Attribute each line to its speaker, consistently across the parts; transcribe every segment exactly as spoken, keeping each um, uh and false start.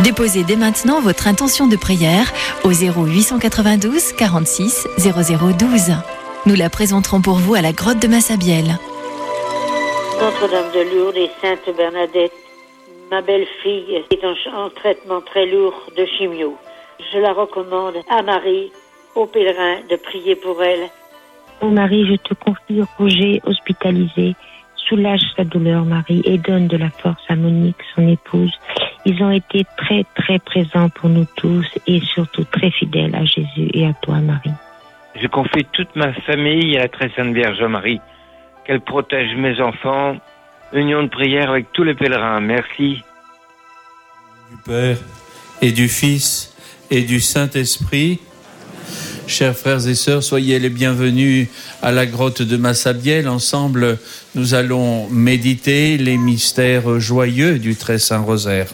Speaker 1: Déposez dès maintenant votre intention de prière au zéro huit cent quatre-vingt-douze quarante-six zéro zéro douze. Nous la présenterons pour vous à la grotte de Massabielle.
Speaker 2: Notre-Dame de Lourdes et Sainte Bernadette, ma belle-fille est en, en traitement très lourd de chimio. Je la recommande à Marie, aux pèlerins, de prier pour elle.
Speaker 3: Ô Marie, je te confie Roger hospitalisé. Soulage sa douleur, Marie, et donne de la force à Monique, son épouse. Ils ont été très, très présents pour nous tous et surtout très fidèles à Jésus et à toi, Marie.
Speaker 4: Je confie toute ma famille à la très sainte Vierge Marie. Qu'elle protège mes enfants. Union de prière avec tous les pèlerins. Merci.
Speaker 5: Du Père et du Fils et du Saint-Esprit. Chers frères et sœurs, soyez les bienvenus à la grotte de Massabielle. Ensemble, nous allons méditer les mystères joyeux du Très Saint Rosaire.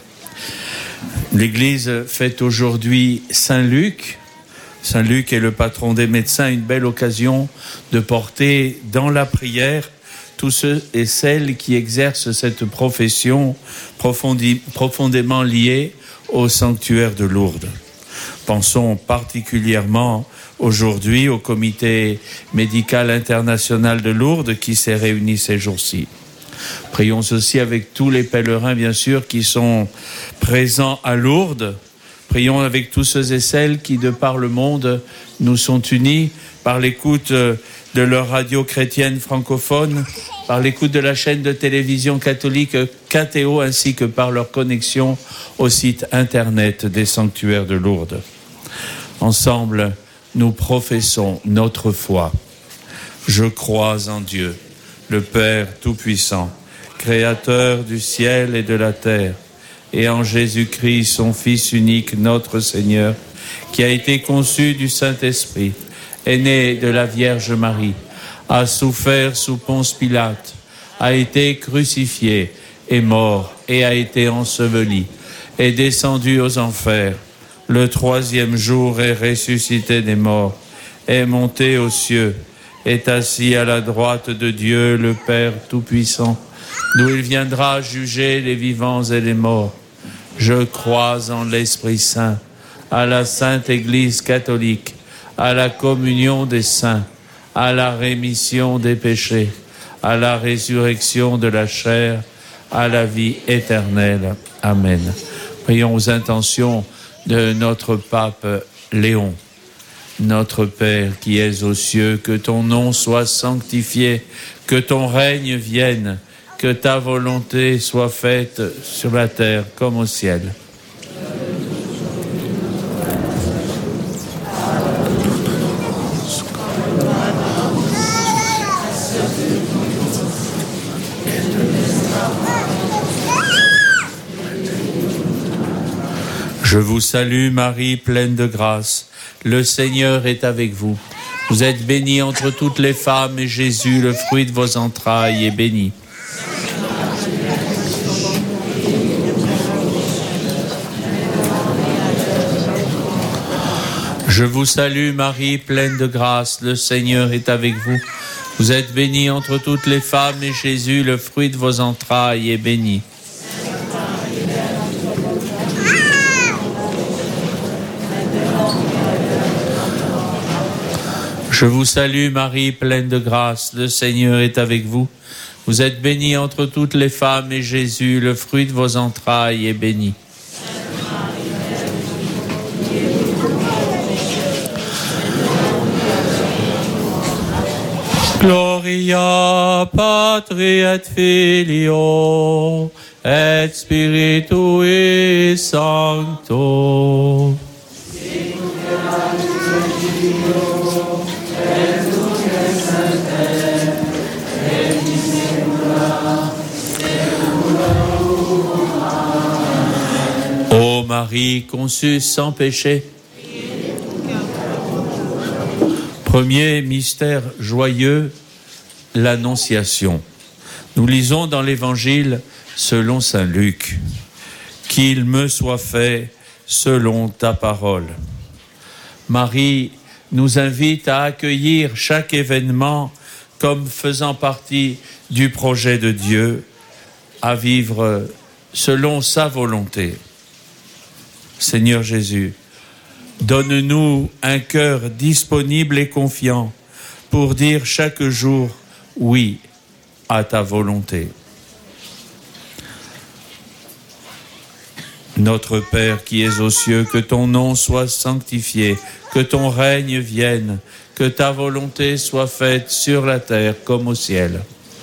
Speaker 5: L'Église fête aujourd'hui Saint Luc. Saint Luc est le patron des médecins, une belle occasion de porter dans la prière tous ceux et celles qui exercent cette profession profondi- profondément liée au sanctuaire de Lourdes. Pensons particulièrement aujourd'hui au comité médical international de Lourdes qui s'est réuni ces jours-ci. Prions aussi avec tous les pèlerins, bien sûr, qui sont présents à Lourdes. Prions avec tous ceux et celles qui, de par le monde, nous sont unis par l'écoute de leur radio chrétienne francophone, par l'écoute de la chaîne de télévision catholique K T O, ainsi que par leur connexion au site internet des sanctuaires de Lourdes. Ensemble, nous professons notre foi. Je crois en Dieu, le Père Tout-Puissant, Créateur du ciel et de la terre, et en Jésus-Christ, son Fils unique, notre Seigneur, qui a été conçu du Saint-Esprit, est né de la Vierge Marie, a souffert sous Ponce Pilate, a été crucifié, est mort et a été enseveli, est descendu aux enfers. Le troisième jour est ressuscité des morts, est monté aux cieux, est assis à la droite de Dieu, le Père Tout-Puissant, d'où il viendra juger les vivants et les morts. Je crois en l'Esprit Saint, à la Sainte Église catholique, à la communion des saints, à la rémission des péchés, à la résurrection de la chair, à la vie éternelle. Amen. Prions aux intentions de notre pape Léon. Notre Père qui es aux cieux, que ton nom soit sanctifié, que ton règne vienne, que ta volonté soit faite sur la terre comme au ciel. Je vous salue Marie, pleine de grâce. Le Seigneur est avec vous. Vous êtes bénie entre toutes les femmes et Jésus, le fruit de vos entrailles, est béni. Je vous salue Marie, pleine de grâce. Le Seigneur est avec vous. Vous êtes bénie entre toutes les femmes et Jésus, le fruit de vos entrailles, est béni. Je vous salue Marie, pleine de grâce, le Seigneur est avec vous. Vous êtes bénie entre toutes les femmes et Jésus, le fruit de vos entrailles, est béni. Gloria Patri et Filio et Spiritui Sancto. Ô Marie conçue sans péché. Premier mystère joyeux, l'Annonciation. Nous lisons dans l'Évangile selon saint Luc. Qu'il me soit fait selon ta parole. Marie nous invite à accueillir chaque événement comme faisant partie du projet de Dieu, à vivre selon sa volonté. Seigneur Jésus, donne-nous un cœur disponible et confiant pour dire chaque jour oui à ta volonté. Notre Père qui es aux cieux, que ton nom soit sanctifié, que ton règne vienne, que ta volonté soit faite sur la terre comme au ciel.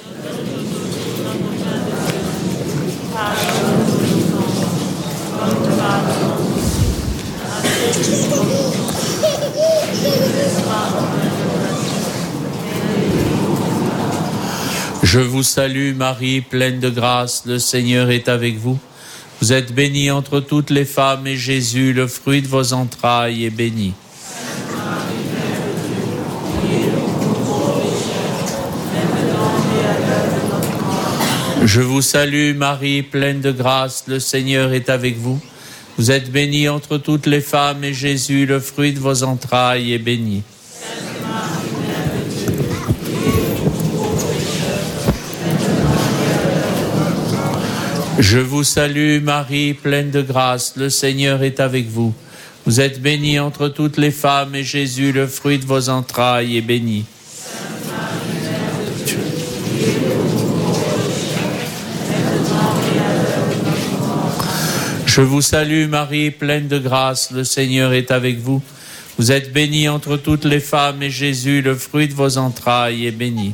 Speaker 5: Je vous salue Marie, pleine de grâce, le Seigneur est avec vous. Vous êtes bénie entre toutes les femmes et Jésus, le fruit de vos entrailles, est béni. Je vous salue Marie, pleine de grâce, le Seigneur est avec vous. Vous êtes bénie entre toutes les femmes et Jésus, le fruit de vos entrailles, est béni. Je vous salue Marie, pleine de grâce, le Seigneur est avec vous. Vous êtes bénie entre toutes les femmes et Jésus, le fruit de vos entrailles, est béni. Je vous salue Marie, pleine de grâce, le Seigneur est avec vous. Vous êtes bénie entre toutes les femmes et Jésus, le fruit de vos entrailles, est béni.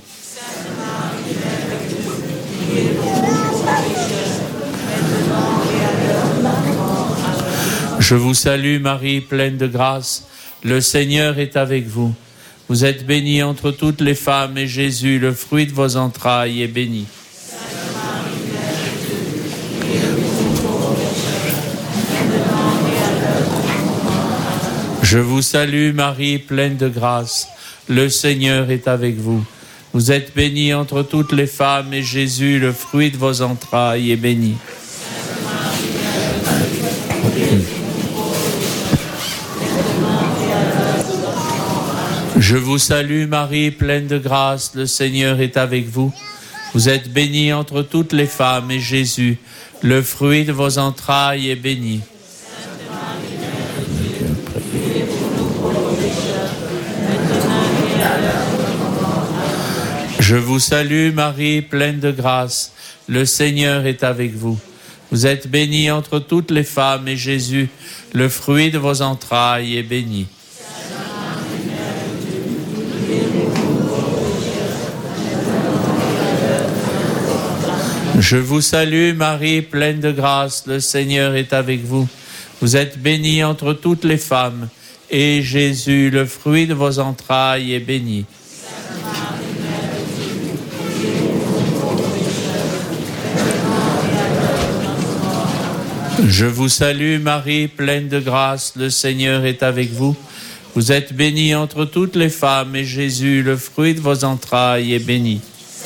Speaker 5: Je vous salue Marie, pleine de grâce, le Seigneur est avec vous. Vous êtes bénie entre toutes les femmes et Jésus, le fruit de vos entrailles, est béni. Je vous salue Marie, pleine de grâce, le Seigneur est avec vous. Vous êtes bénie entre toutes les femmes et Jésus, le fruit de vos entrailles, est béni. Je vous salue Marie, pleine de grâce, le Seigneur est avec vous. Vous êtes bénie entre toutes les femmes et Jésus, le fruit de vos entrailles, est béni. Je vous salue Marie, pleine de grâce, le Seigneur est avec vous. Vous êtes bénie entre toutes les femmes et Jésus, le fruit de vos entrailles, est béni. Je vous salue Marie, pleine de grâce, le Seigneur est avec vous. Vous êtes bénie entre toutes les femmes, et Jésus, le fruit de vos entrailles, est béni. Je vous salue Marie, pleine de grâce, le Seigneur est avec vous. Vous êtes bénie entre toutes les femmes, et Jésus, le fruit de vos entrailles, est béni.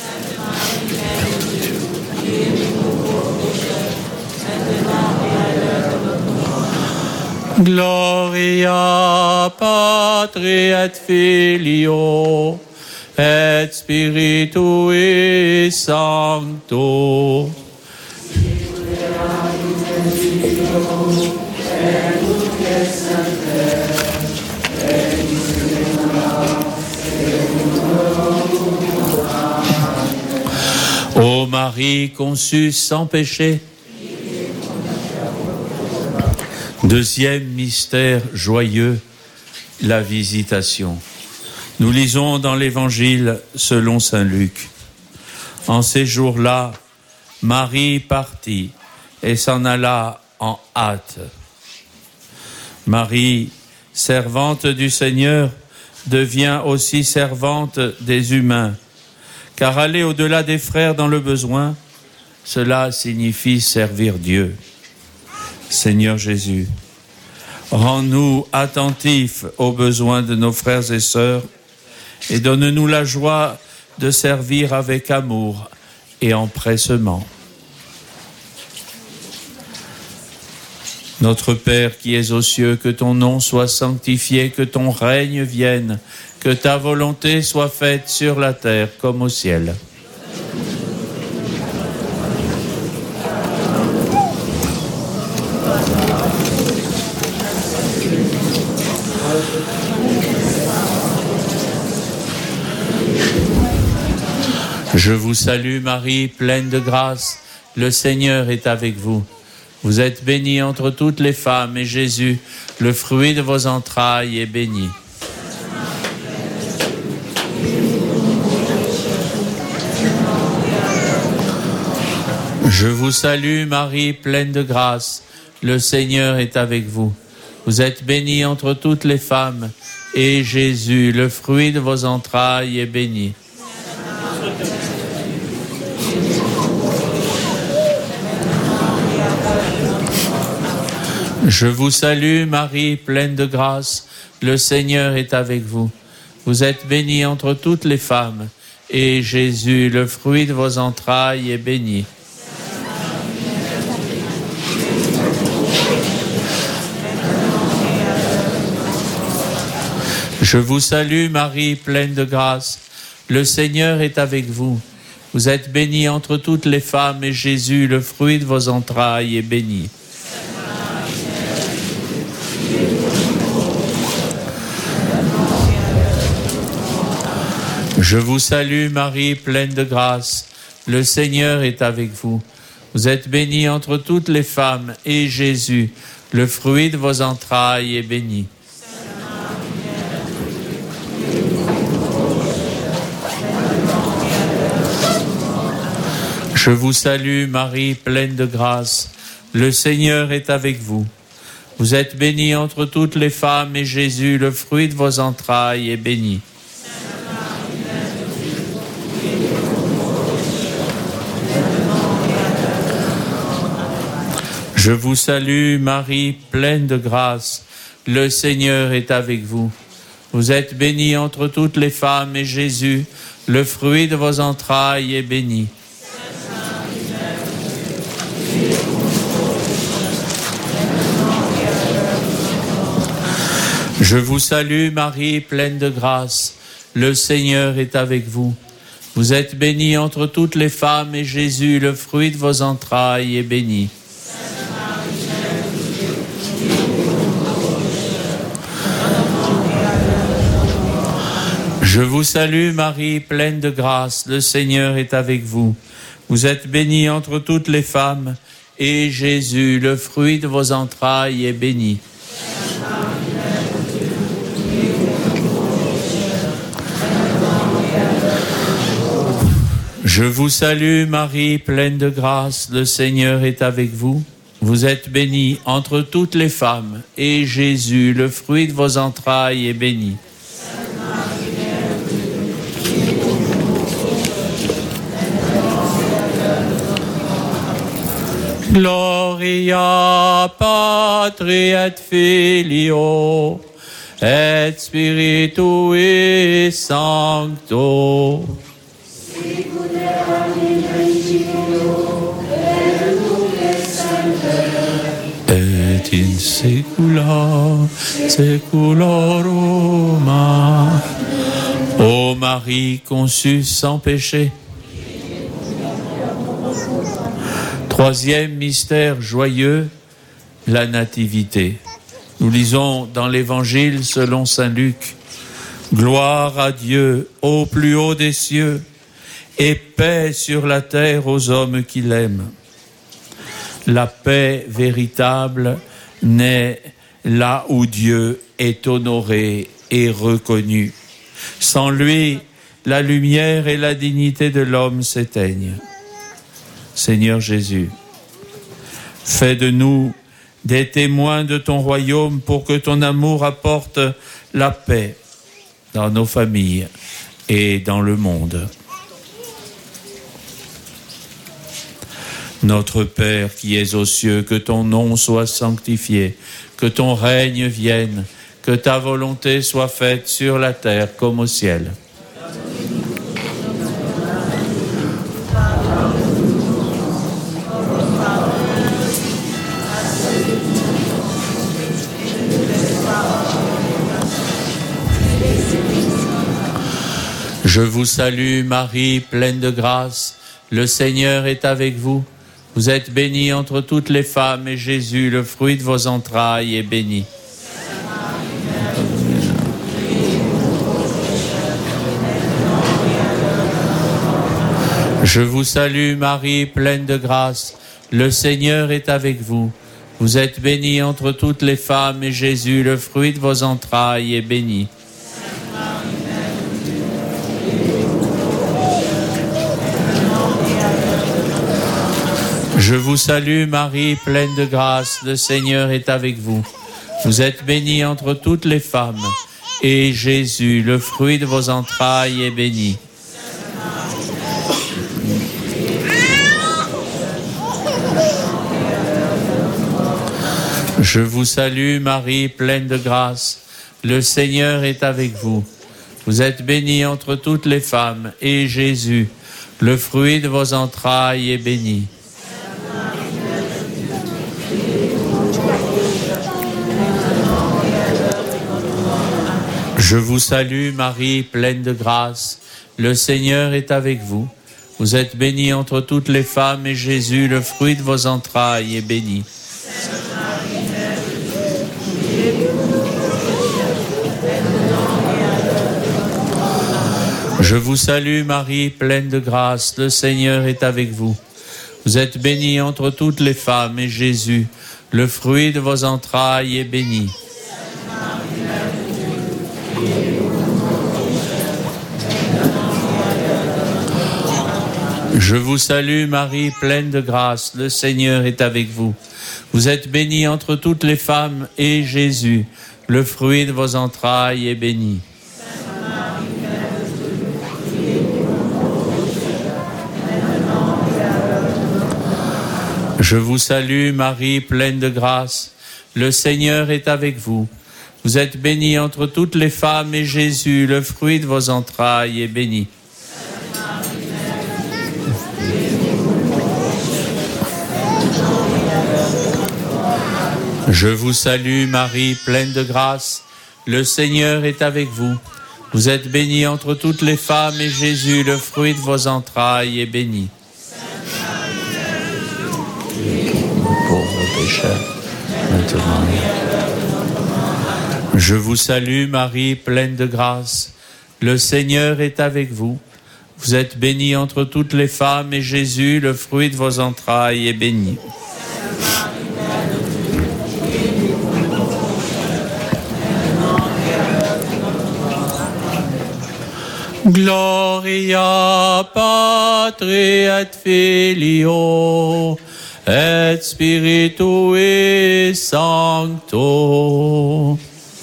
Speaker 5: Gloria Patri et Filio et Spiritui Sancto. Ô Marie conçue sans péché. Deuxième mystère joyeux, la visitation. Nous lisons dans l'Évangile selon saint Luc. En ces jours-là, Marie partit et s'en alla en hâte. Marie, servante du Seigneur, devient aussi servante des humains, car aller au-delà des frères dans le besoin, cela signifie servir Dieu. Seigneur Jésus, rends-nous attentifs aux besoins de nos frères et sœurs et donne-nous la joie de servir avec amour et empressement. Notre Père qui es aux cieux, que ton nom soit sanctifié, que ton règne vienne, que ta volonté soit faite sur la terre comme au ciel. Je vous salue Marie, pleine de grâce, le Seigneur est avec vous. Vous êtes bénie entre toutes les femmes et Jésus, le fruit de vos entrailles, est béni. Je vous salue Marie, pleine de grâce, le Seigneur est avec vous. Vous êtes bénie entre toutes les femmes et Jésus, le fruit de vos entrailles, est béni. Je vous salue Marie, pleine de grâce, le Seigneur est avec vous. Vous êtes bénie entre toutes les femmes, et Jésus, le fruit de vos entrailles, est béni. Je vous salue Marie, pleine de grâce, le Seigneur est avec vous. Vous êtes bénie entre toutes les femmes, et Jésus, le fruit de vos entrailles, est béni. Je vous salue Marie, pleine de grâce, le Seigneur est avec vous. Vous êtes bénie entre toutes les femmes, et Jésus, le fruit de vos entrailles, est béni. Je vous salue Marie, pleine de grâce, le Seigneur est avec vous. Vous êtes bénie entre toutes les femmes, et Jésus, le fruit de vos entrailles, est béni. Je vous salue Marie, pleine de grâce, le Seigneur est avec vous. Vous êtes bénie entre toutes les femmes, et Jésus, le fruit de vos entrailles, est béni. Je vous salue Marie, pleine de grâce, le Seigneur est avec vous. Vous êtes bénie entre toutes les femmes, et Jésus, le fruit de vos entrailles, est béni. Je vous salue Marie, pleine de grâce, le Seigneur est avec vous. Vous êtes bénie entre toutes les femmes, et Jésus, le fruit de vos entrailles, est béni. Je vous salue Marie, pleine de grâce, le Seigneur est avec vous. Vous êtes bénie entre toutes les femmes, et Jésus, le fruit de vos entrailles, est béni. Gloria Patri et Filio et Spiritui Sancto. Et in saecula saeculorum. Ô Marie conçue sans péché. Troisième mystère joyeux, la nativité. Nous lisons dans l'Évangile selon saint Luc. Gloire à Dieu au plus haut des cieux et paix sur la terre aux hommes qui l'aiment. La paix véritable naît là où Dieu est honoré et reconnu. Sans lui, la lumière et la dignité de l'homme s'éteignent. Seigneur Jésus, fais de nous des témoins de ton royaume pour que ton amour apporte la paix dans nos familles et dans le monde. Notre Père qui es aux cieux, que ton nom soit sanctifié, que ton règne vienne, que ta volonté soit faite sur la terre comme au ciel. Je vous salue Marie, pleine de grâce, le Seigneur est avec vous. Vous êtes bénie entre toutes les femmes, et Jésus, le fruit de vos entrailles, est béni. Je vous salue Marie, pleine de grâce, le Seigneur est avec vous. Vous êtes bénie entre toutes les femmes et Jésus, le fruit de vos entrailles, est béni. Je vous salue Marie, pleine de grâce, le Seigneur est avec vous. Vous êtes bénie entre toutes les femmes et Jésus, le fruit de vos entrailles, est béni. Je vous salue Marie, pleine de grâce, le Seigneur est avec vous. Vous êtes bénie entre toutes les femmes, et Jésus, le fruit de vos entrailles, est béni. Je vous salue Marie, pleine de grâce, le Seigneur est avec vous. Vous êtes bénie entre toutes les femmes, et Jésus, le fruit de vos entrailles, est béni. Je vous salue Marie, pleine de grâce, le Seigneur est avec vous. Vous êtes bénie entre toutes les femmes, et Jésus, le fruit de vos entrailles, est béni. Je vous salue Marie, pleine de grâce, le Seigneur est avec vous. Vous êtes bénie entre toutes les femmes, et Jésus, le fruit de vos entrailles, est béni. Je vous salue Marie, pleine de grâce, le Seigneur est avec vous. Vous êtes bénie entre toutes les femmes, et Jésus, le fruit de vos entrailles, est béni. Je vous salue Marie, pleine de grâce, le Seigneur est avec vous. Vous êtes bénie entre toutes les femmes, et Jésus, le fruit de vos entrailles, est béni. Pauvres pécheurs, maintenant. Je vous salue Marie, pleine de grâce, le Seigneur est avec vous. Vous êtes bénie entre toutes les femmes, et Jésus, le fruit de vos entrailles, est béni. Gloria Patri et Filio et Spiritui Sancto.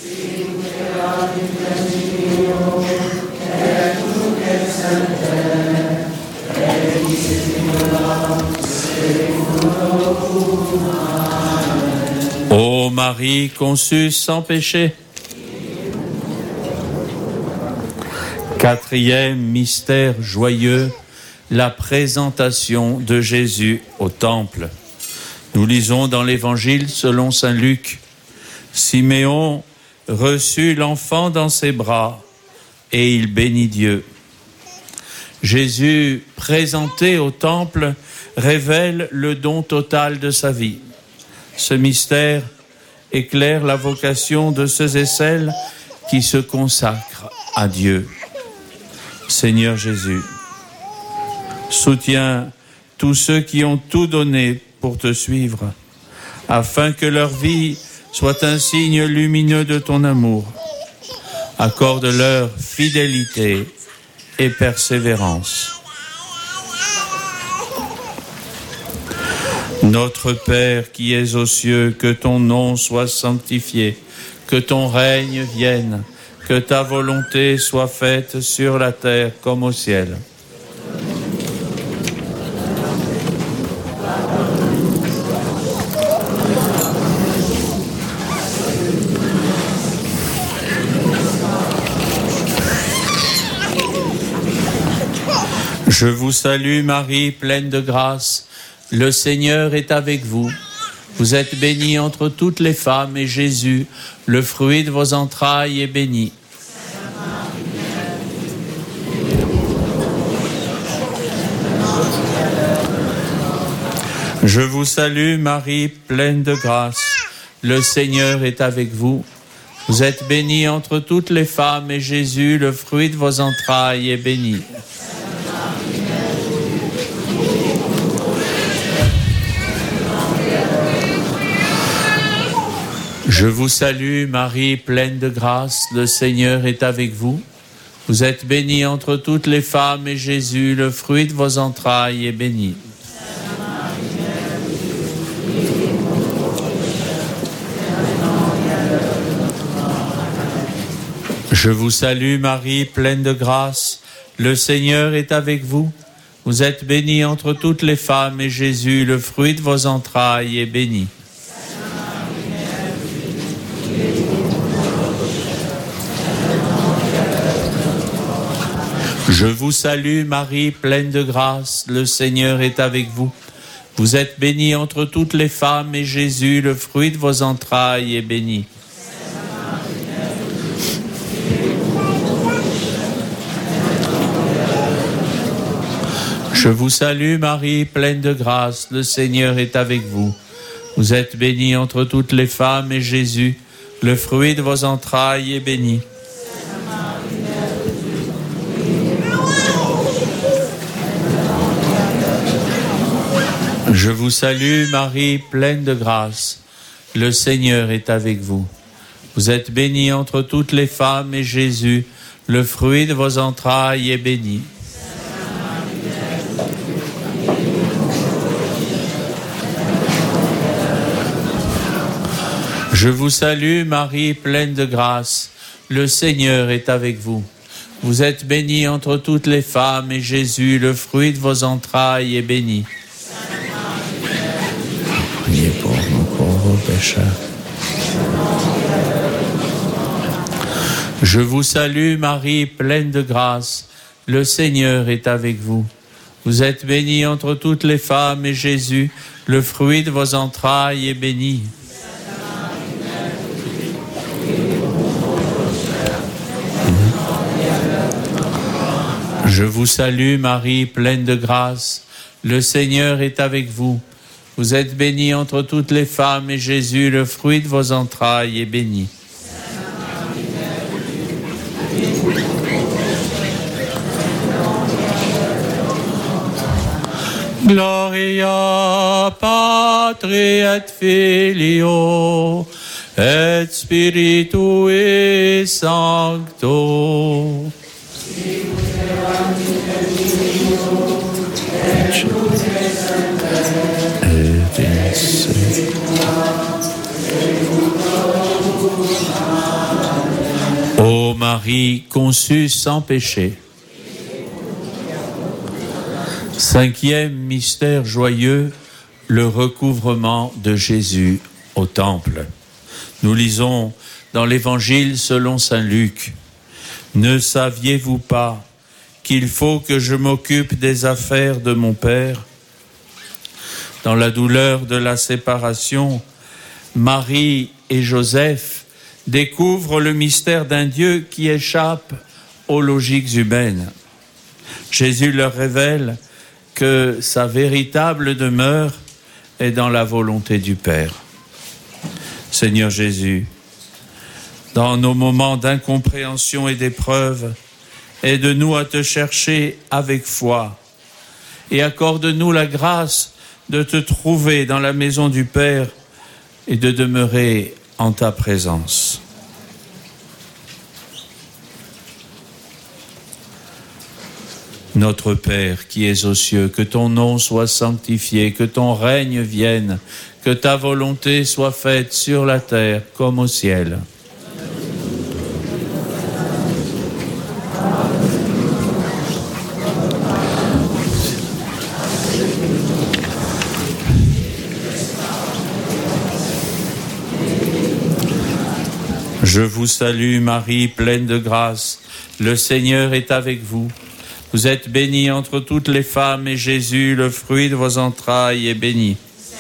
Speaker 5: Ô Marie conçue sans péché. Quatrième mystère joyeux, la présentation de Jésus au temple. Nous lisons dans l'Évangile selon saint Luc. Siméon reçut l'enfant dans ses bras et il bénit Dieu. Jésus, présenté au temple, révèle le don total de sa vie. Ce mystère éclaire la vocation de ceux et celles qui se consacrent à Dieu. Seigneur Jésus, soutiens tous ceux qui ont tout donné pour te suivre, afin que leur vie soit un signe lumineux de ton amour. Accorde-leur fidélité et persévérance. Notre Père qui es aux cieux, que ton nom soit sanctifié, que ton règne vienne, que ta volonté soit faite sur la terre comme au ciel. Je vous salue Marie, pleine de grâce, le Seigneur est avec vous. Vous êtes bénie entre toutes les femmes, et Jésus, le fruit de vos entrailles, est béni. Je vous salue Marie, pleine de grâce, le Seigneur est avec vous. Vous êtes bénie entre toutes les femmes, et Jésus, le fruit de vos entrailles, est béni. Je vous salue Marie, pleine de grâce, le Seigneur est avec vous. Vous êtes bénie entre toutes les femmes et Jésus, le fruit de vos entrailles, est béni. Je vous salue Marie, pleine de grâce, le Seigneur est avec vous. Vous êtes bénie entre toutes les femmes et Jésus, le fruit de vos entrailles, est béni. Je vous salue Marie, pleine de grâce, le Seigneur est avec vous. Vous êtes bénie entre toutes les femmes et Jésus, le fruit de vos entrailles, est béni. Je vous salue Marie, pleine de grâce, le Seigneur est avec vous. Vous êtes bénie entre toutes les femmes et Jésus, le fruit de vos entrailles, est béni. Je vous salue Marie, pleine de grâce, le Seigneur est avec vous. Vous êtes bénie entre toutes les femmes et Jésus, le fruit de vos entrailles, est béni. Je vous salue Marie, pleine de grâce, le Seigneur est avec vous. Vous êtes bénie entre toutes les femmes et Jésus, le fruit de vos entrailles, est béni. Priez pour nos pauvres pécheurs. Je vous salue Marie, pleine de grâce, le Seigneur est avec vous. Vous êtes bénie entre toutes les femmes et Jésus, le fruit de vos entrailles, est béni. Je vous salue Marie, pleine de grâce, le Seigneur est avec vous. Vous êtes bénie entre toutes les femmes et Jésus, le fruit de vos entrailles, est béni. Gloria Patri et Filio et Spiritui Sancto. Ô Marie conçue sans péché. Cinquième mystère joyeux, le recouvrement de Jésus au temple. Nous lisons dans l'Évangile selon saint Luc. Ne saviez-vous pas qu'il faut que je m'occupe des affaires de mon Père ? Dans la douleur de la séparation, Marie et Joseph découvrent le mystère d'un Dieu qui échappe aux logiques humaines. Jésus leur révèle que sa véritable demeure est dans la volonté du Père. Seigneur Jésus, dans nos moments d'incompréhension et d'épreuve, aide-nous à te chercher avec foi et accorde-nous la grâce de te trouver dans la maison du Père et de demeurer en ta présence. Notre Père qui es aux cieux, que ton nom soit sanctifié, que ton règne vienne, que ta volonté soit faite sur la terre comme au ciel. Je vous salue Marie, pleine de grâce, le Seigneur est avec vous. Vous êtes bénie entre toutes les femmes et Jésus, le fruit de vos entrailles, est béni.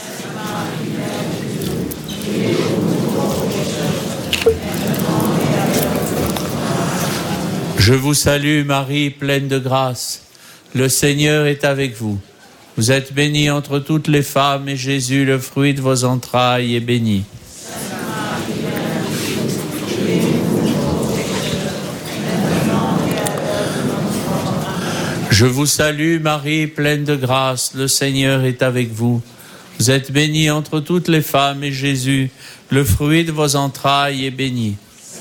Speaker 5: Je vous salue Marie, pleine de grâce, le Seigneur est avec vous. Vous êtes bénie entre toutes les femmes et Jésus, le fruit de vos entrailles, est béni. Je vous salue Marie, pleine de grâce, le Seigneur est avec vous. Vous êtes bénie entre toutes les femmes et Jésus, le fruit de vos entrailles, est béni.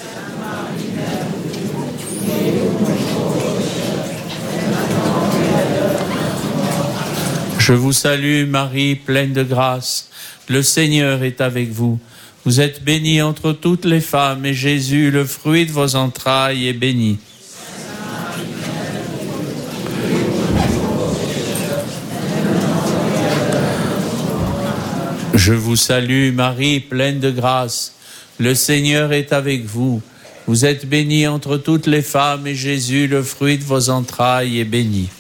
Speaker 5: Je vous salue Marie, pleine de grâce. Le Seigneur est avec vous. Vous êtes bénie entre toutes les femmes et Jésus, le fruit de vos entrailles, est béni. Je vous salue Marie, pleine de grâce. Le Seigneur est avec vous. Vous êtes bénie entre toutes les femmes et Jésus, le fruit de vos entrailles, est béni.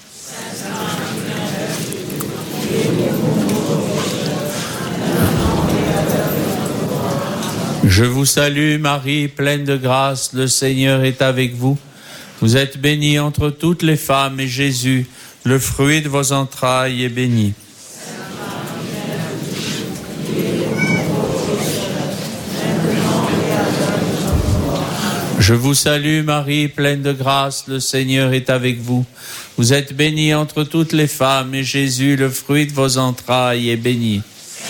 Speaker 5: Je vous salue Marie, pleine de grâce, le Seigneur est avec vous. Vous êtes bénie entre toutes les femmes et Jésus, le fruit de vos entrailles, est béni. Je vous salue Marie, pleine de grâce, le Seigneur est avec vous. Vous êtes bénie entre toutes les femmes et Jésus, le fruit de vos entrailles, est béni.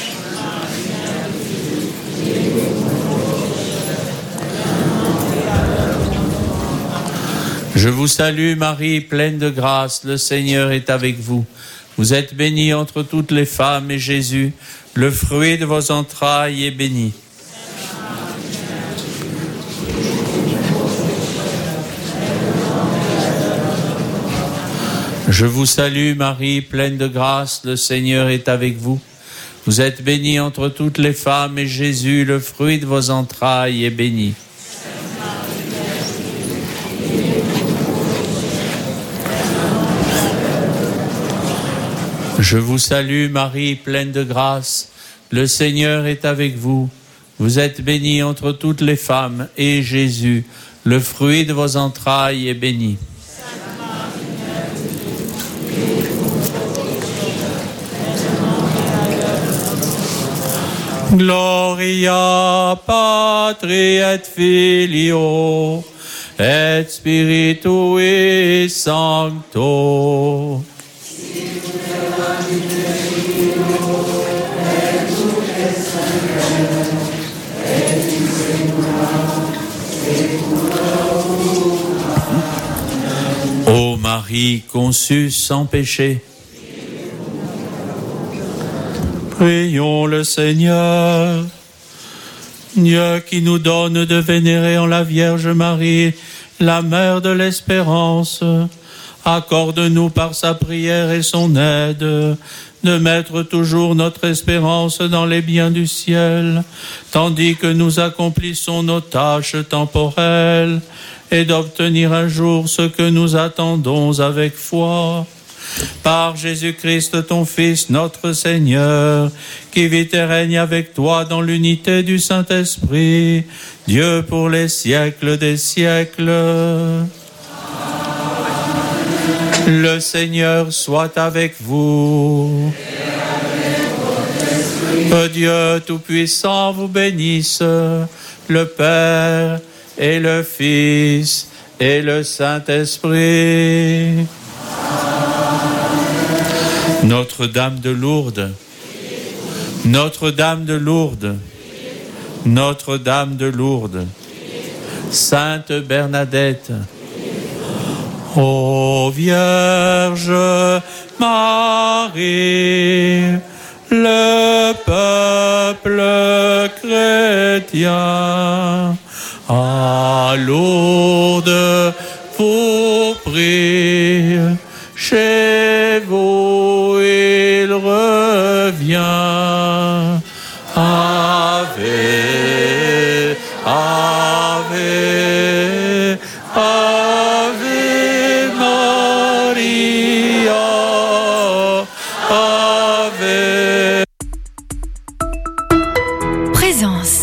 Speaker 5: Je vous salue Marie, pleine de grâce, le Seigneur est avec vous. Vous êtes bénie entre toutes les femmes et Jésus, le fruit de vos entrailles, est béni. Je vous salue Marie, pleine de grâce, le Seigneur est avec vous. Vous êtes bénie entre toutes les femmes et Jésus, le fruit de vos entrailles, est béni. Je vous salue Marie, pleine de grâce, le Seigneur est avec vous. Vous êtes bénie entre toutes les femmes et Jésus, le fruit de vos entrailles, est béni. Gloria Patri et Filio et Spiritui Sancto. Ô Marie conçue sans péché, prions le Seigneur. Dieu qui nous donne de vénérer en la Vierge Marie, la mère de l'espérance, accorde-nous par sa prière et son aide de mettre toujours notre espérance dans les biens du ciel, tandis que nous accomplissons nos tâches temporelles, et d'obtenir un jour ce que nous attendons avec foi. Par Jésus-Christ, ton Fils, notre Seigneur, qui vit et règne avec toi dans l'unité du Saint-Esprit, Dieu pour les siècles des siècles. Le Seigneur soit avec vous. Que Dieu Tout-Puissant vous bénisse, le Père et le Fils et le Saint-Esprit. Notre-Dame de Lourdes, Notre-Dame de Lourdes, Notre-Dame de Lourdes, Sainte Bernadette, ô Vierge Marie, le peuple chrétien, à Lourdes vous prie, chez vous il revient. Ave, Ave, Ave Maria, Ave.
Speaker 1: Présence.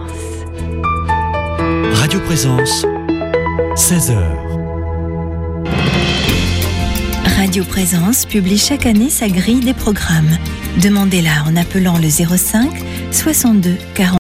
Speaker 6: Radio Présence, seize heures.
Speaker 1: Radio Présence publie chaque année sa grille des programmes. Demandez-la en appelant le zéro cinq soixante-deux quarante.